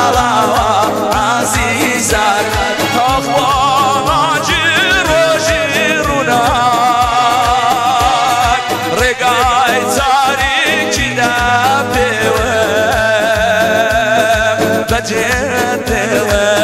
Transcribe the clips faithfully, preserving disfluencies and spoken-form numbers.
عزیزک آخ با جیروژی رونک رگای تاریکی نپیوم بجدوم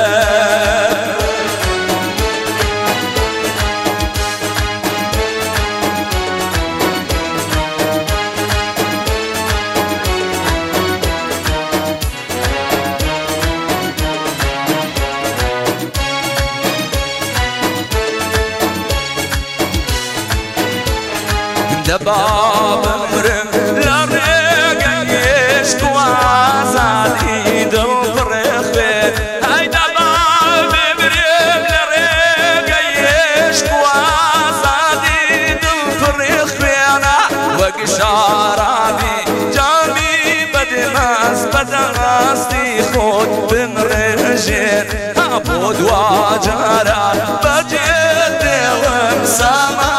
دباب امرم لرگیش کوازادی دل فرخه های دباب امرم لرگیش کوازادی دل فرخه انا وگشارابی جامی بدماس بدماستی خود بمرجن بود واجرا بجد دلم سما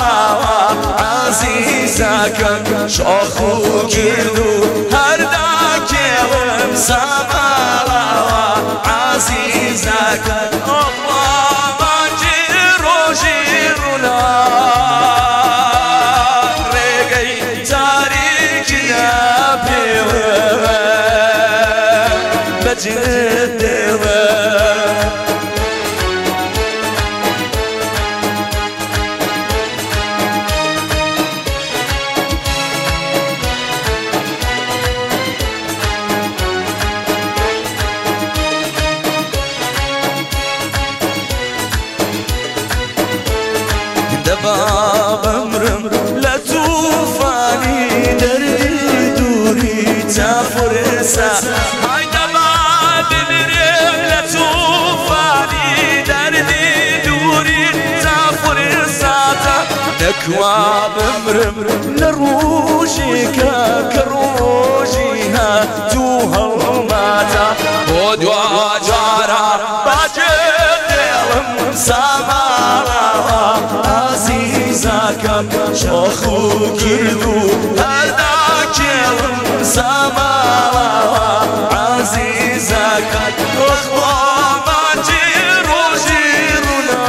عزیزکم شاخو گردو هر داکیم سمالا عزیزکم الله جیرو جیرونا رگی تاریکی نپیوم بجد دباب امرم لطوفانی دردی دوری تفرسا های دباب امرم لطوفانی دردی دوری تفرسا نکواب امرم لروجی که کروجی ها تو هلماتا بدوا جارا باجد دلم سمالا عزیزکم شاخو گردو هر داکیم سمالا عزیزکم اخوام جیرو جیرونا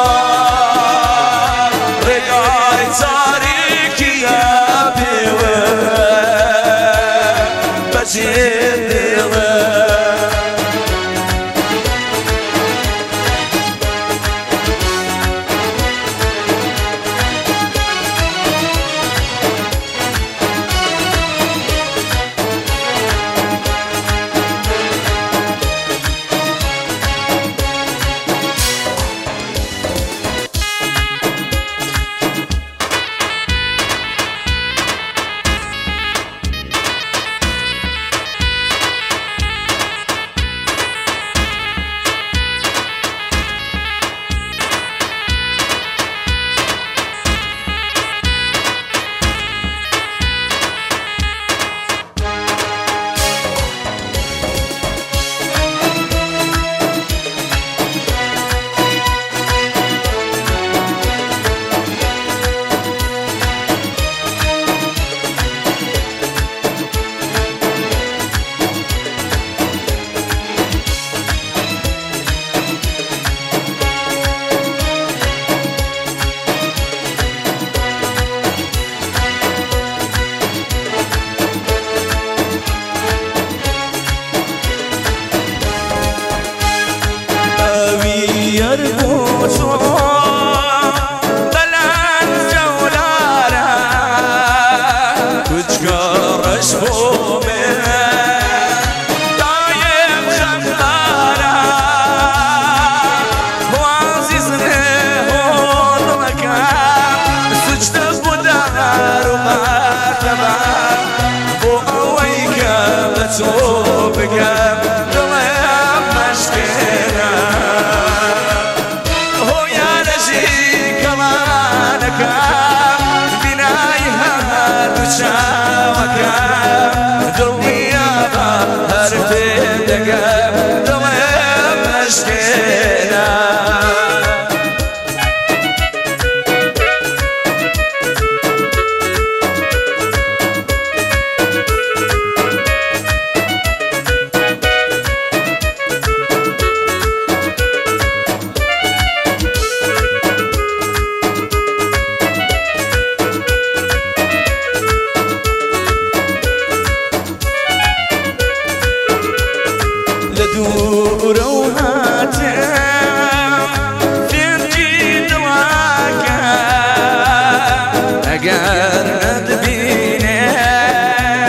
رگای تاریکی نپیوم بجد يربوسو دلان جولارا تجكرش بومي دايم خمارا وعزيزني هون مكان سجد بدار ومكبا وأويك بتوبك دلان مشكينا گوره و